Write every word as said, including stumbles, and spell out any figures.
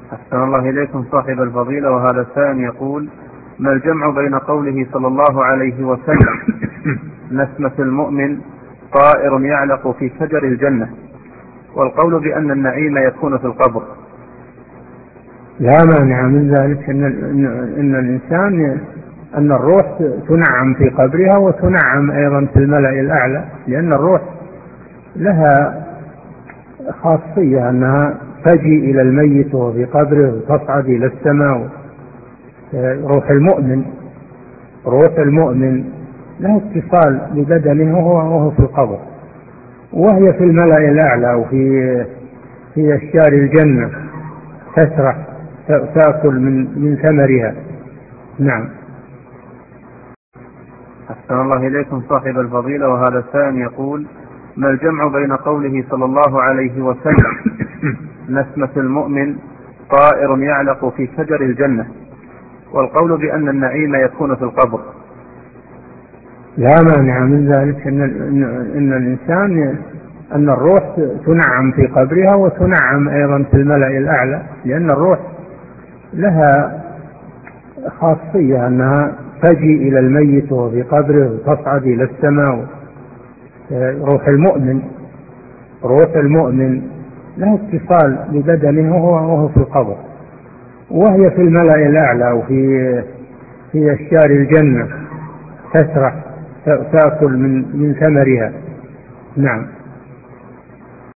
أحسن الله إليكم صاحب الفضيلة. وهذا السائل يقول: ما الجمع بين قوله صلى الله عليه وسلم نسمة المؤمن طائر يعلق في شجر الجنة، والقول بأن النعيم يكون في القبر؟ لا مانع من ذلك، إن, إن الإنسان أن الروح تنعم في قبرها وتنعم أيضا في الملأ الأعلى، لأن الروح لها خاصية أنها تجي إلى الميت وفي قبره وتصعد إلى السماء. روح المؤمن روح المؤمن لها اتصال ببدنه وهو في القبر، وهي في الملأ الأعلى وفي في أشجار الجنة تسرح تأكل من من ثمرها. نعم. أحسن الله إليكم صاحب الفضيلة. وهذا السائل يقول: ما الجمع بين قوله صلى الله عليه وسلم نسمة المؤمن طائر يعلق في شجر الجنة، والقول بأن النعيم يكون في القبر؟ لا مانع من ذلك، إن, إن الإنسان أن الروح تنعم في قبرها وتنعم أيضا في الملأ الأعلى، لأن الروح لها خاصية أنها تجي إلى الميت وفي قبره وتصعد إلى السماء. روح المؤمن روح المؤمن لها اتصال ببدنه وهو في القبر، وهي في الملأ الأعلى وفي في أشجار الجنة تسرح تأكل من من ثمرها. نعم.